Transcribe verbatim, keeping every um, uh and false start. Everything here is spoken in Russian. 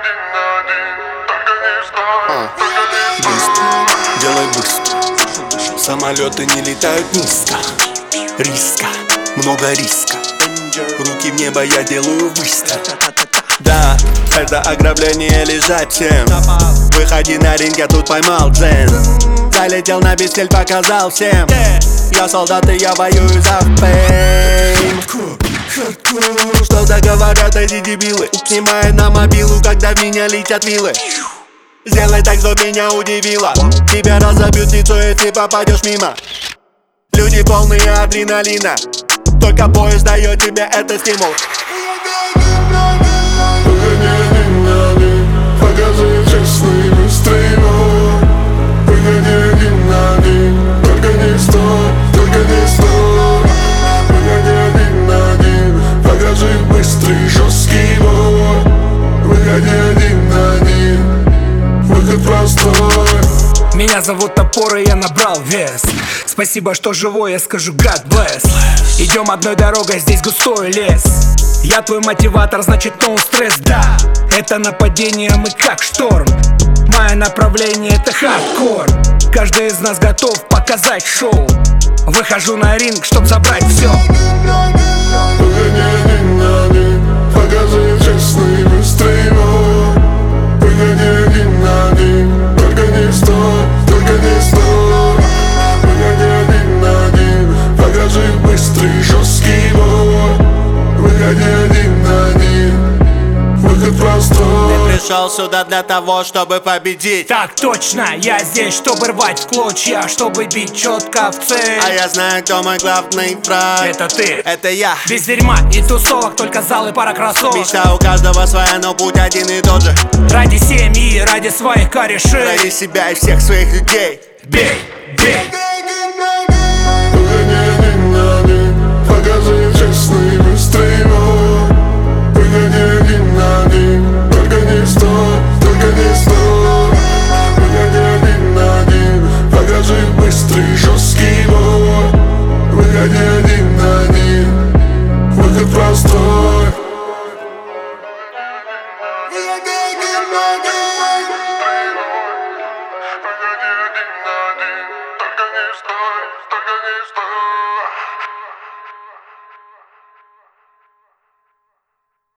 А, быстро, делай быстро. Самолеты не летают низко. Риска, много риска. Руки в небо, я делаю выстрел. Да, это ограбление, лежать всем. Выходи на ринг, я тут поймал дзен. Залетел на бестель, показал всем. Я солдат и я воюю за фейм. Что-то говорят эти дебилы, снимая на мобилу, когда в меня летят вилы. Сделай так, что меня удивило. Тебя разобьют лицо, если попадешь мимо. Люди полные адреналина. Только поезд дает тебе это стимул. Покажи честный, быстрый бой. Выходи один на один. Только не стой, только не стой. Выходи один на один. Покажи быстрый, жесткий бой. Выходи один на один. Выход простой. Меня зовут Топор, и я набрал вес. Спасибо, что живой, я скажу God bless. Идем одной дорогой, здесь густой лес. Я твой мотиватор, значит no стресс, да. Это нападение, мы как шторм. Мое направление это хардкор. Каждый из нас готов показать шоу. Выхожу на ринг, чтоб забрать все. Выходи один на один. Покажи честный, быстрый бой. Выходи один на один. Только не стой, только не стой. Выходи один на один. Покажи быстрый, жесткий бой. Выходи один на один. Выход простой. Ты пришел сюда для того, чтобы победить. Так точно, я здесь, чтобы рвать в клочья, чтобы бить четко в цель. А я знаю, кто мой главный враг. Это ты, Это я. без дерьма и тусовок, только зал и пара кроссовок. Мечта у каждого своя, но путь один и тот же. Ради семьи, ради своих корешей. Ради себя и всех своих людей. Бей, бей. Выходи один на один. Покажи честный, быстрый бой. Выходи один на один. Только не стой, только не стой. Выходи один на один. Покажи быстрый, жесткий бой. Выходи один на один. Выход простой. Выходи один на один. Только не стой, только не стой.